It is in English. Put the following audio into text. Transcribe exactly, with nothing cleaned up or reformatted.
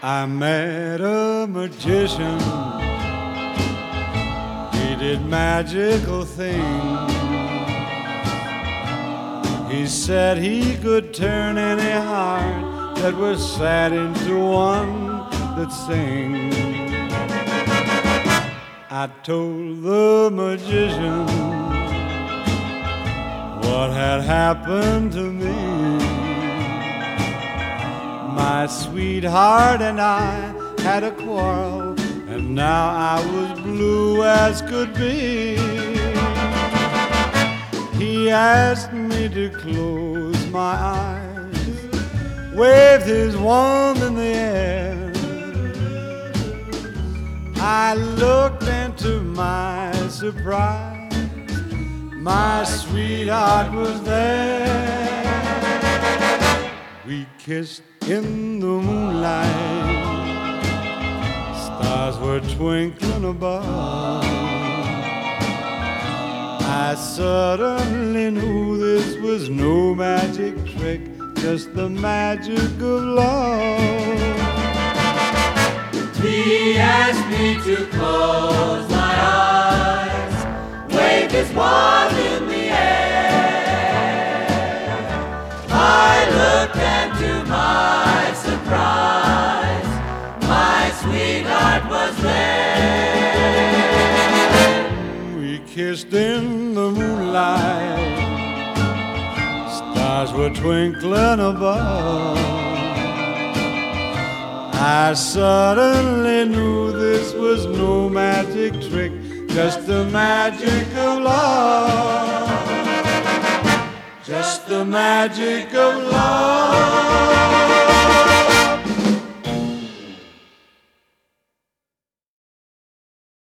I met a magician. He did magical things. He said he could turn any heart that was sad into one that sings. I told the magician what had happened to me. My sweetheart and I had a quarrel, and now I was blue as could be. He asked me to close my eyes, waved his wand in the air. I looked into my surprise, my sweetheart was there. We kissed in the moonlight, stars were twinkling above. I suddenly knew this was no magic trick, just the magic of love. He asked me to close my eyes, waved his wand in the air. I looked, and to my surprise, my sweetheart was there. We kissed in the moonlight, stars were twinkling above. I suddenly knew this was no magic trick, just the magic of love. Just the magic of love.